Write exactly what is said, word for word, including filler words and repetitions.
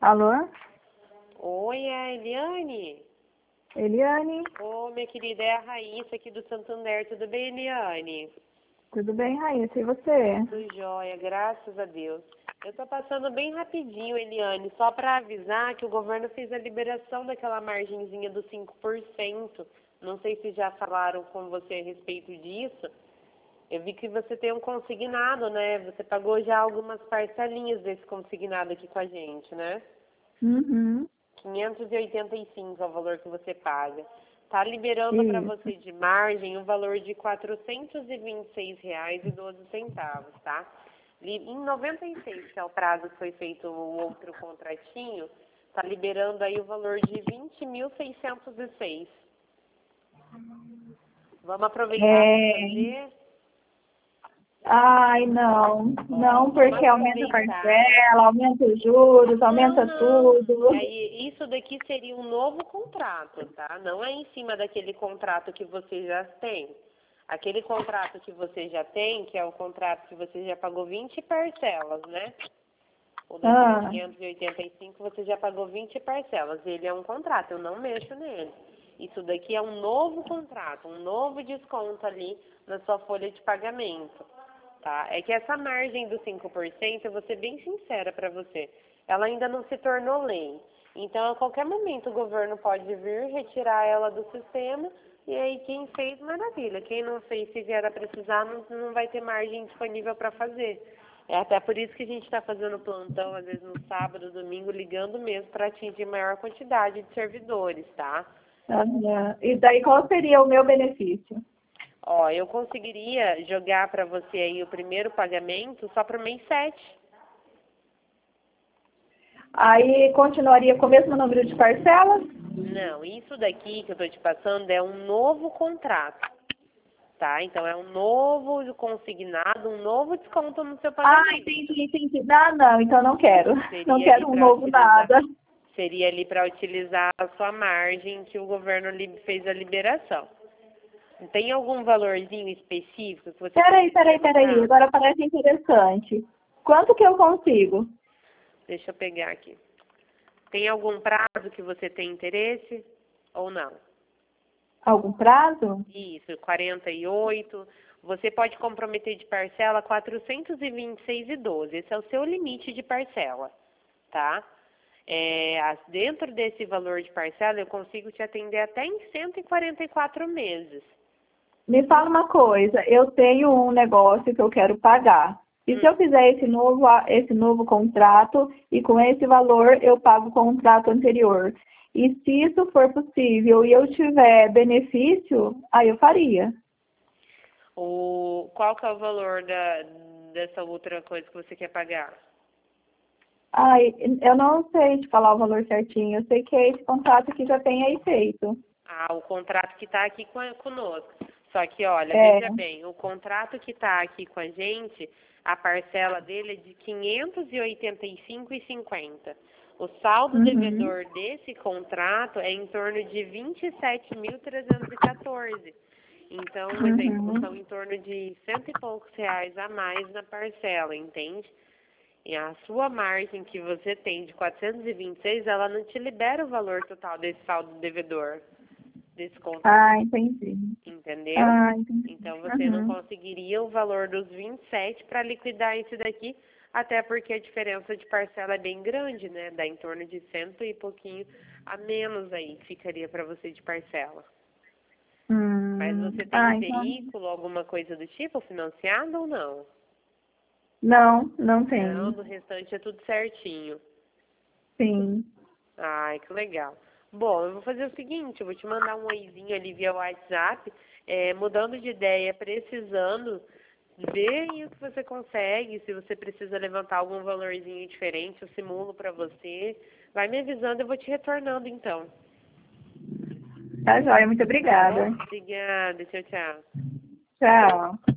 Alô? Oi, é a Eliane? Eliane? Ô, minha querida, é a Raíssa aqui do Santander. Tudo bem, Eliane? Tudo bem, Raíssa? E você? Tudo jóia, graças a Deus. Eu tô passando bem rapidinho, Eliane, só para avisar que o governo fez a liberação daquela margenzinha dos cinco por cento. Não sei se já falaram com você a respeito disso. Eu vi que você tem um consignado, né? Você pagou já algumas parcelinhas desse consignado aqui com a gente, né? Uhum. quinhentos e oitenta e cinco é o valor que você paga. Está liberando para Isso. você de margem o valor de quatrocentos e vinte e seis reais e doze centavos, tá? Li- Em noventa e seis, que é o prazo que foi feito o outro contratinho, está liberando aí o valor de vinte mil seiscentos e seis. Vamos aproveitar para É... fazer? Ai, não. Não, Vamos porque aumenta a aproveitar. parcela, aumenta os juros, Não, aumenta não. tudo. Aí, isso daqui seria um novo contrato, tá? Não é em cima daquele contrato que você já tem. Aquele contrato que você já tem, que é o contrato que você já pagou vinte parcelas, né? O daquele Ah, quinhentos e oitenta e cinco você já pagou vinte parcelas. Ele é um contrato, eu não mexo nele. Isso daqui é um novo contrato, um novo desconto ali na sua folha de pagamento. Tá? É que essa margem dos cinco por cento, eu vou ser bem sincera para você, ela ainda não se tornou lei. Então, a qualquer momento, o governo pode vir retirar ela do sistema, e aí quem fez, maravilha. Quem não fez, se vier a precisar, não, não vai ter margem disponível para fazer. É até por isso que a gente está fazendo plantão, às vezes no sábado, domingo, ligando mesmo para atingir maior quantidade de servidores, tá? ah, e daí qual seria o meu benefício? Ó, eu conseguiria jogar para você aí o primeiro pagamento só para o mês sete. Aí continuaria com o mesmo número de parcelas? Não, isso daqui que eu estou te passando é um novo contrato, tá? Então é um novo consignado, um novo desconto no seu Ah, pagamento. entendi, entendi. Não, não, então não quero. Não Seria ali quero um para novo utilizar, nada. seria ali para utilizar a sua margem que o governo li- fez a liberação. Tem algum valorzinho específico que você Peraí, conseguiria peraí, peraí. pagar? Agora parece interessante. Quanto que eu consigo? Deixa eu pegar aqui. Tem algum prazo que você tem interesse ou não? Algum prazo? Isso, quarenta e oito. Você pode comprometer de parcela quatrocentos e vinte e seis e doze. Esse é o seu limite de parcela, tá? É, as- dentro desse valor de parcela, eu consigo te atender até em cento e quarenta e quatro meses. Me fala uma coisa. Eu tenho um negócio que eu quero pagar. E se Hum. eu fizer esse novo, a- esse novo contrato e com esse valor eu pago o contrato anterior? E se isso for possível e eu tiver benefício, aí eu faria. O, qual que é o valor da, dessa outra coisa que você quer pagar? Ai, eu não sei te falar o valor certinho. Eu sei que é esse contrato que já tem aí feito. Ah, o contrato que está aqui com a- conosco. Só que, olha, É. veja bem, o contrato que está aqui com a gente, a parcela dele é de quinhentos e oitenta e cinco e cinquenta. O saldo Uhum. devedor desse contrato é em torno de vinte e sete mil trezentos e quatorze. Então, um exemplo, Uhum. são em torno de cento e poucos reais a mais na parcela, entende? E a sua margem que você tem de quatrocentos e vinte e seis, ela não te libera o valor total desse saldo devedor, desse contrato, Ah, entendi. entendeu? Ah, entendi. Então você não Uhum. conseguiria o valor dos vinte e sete para liquidar esse daqui, até porque a diferença de parcela é bem grande, né? Dá em torno de cento e pouquinho a menos aí que ficaria para você de parcela. Mas Hum. você tem Ah, um então. veículo, alguma coisa do tipo, financiado ou não? Não, não Não, tenho. no restante é tudo certinho. Sim. Ai, que legal. Bom, eu vou fazer o seguinte, eu vou te mandar um oizinho ali via WhatsApp, é, mudando de ideia, precisando, ver aí o que você consegue, se você precisa levantar algum valorzinho diferente, eu simulo para você. Vai me avisando, eu vou te retornando então. Tá joia, muito Tá obrigada. bom? Obrigada, tchau, tchau. Tchau.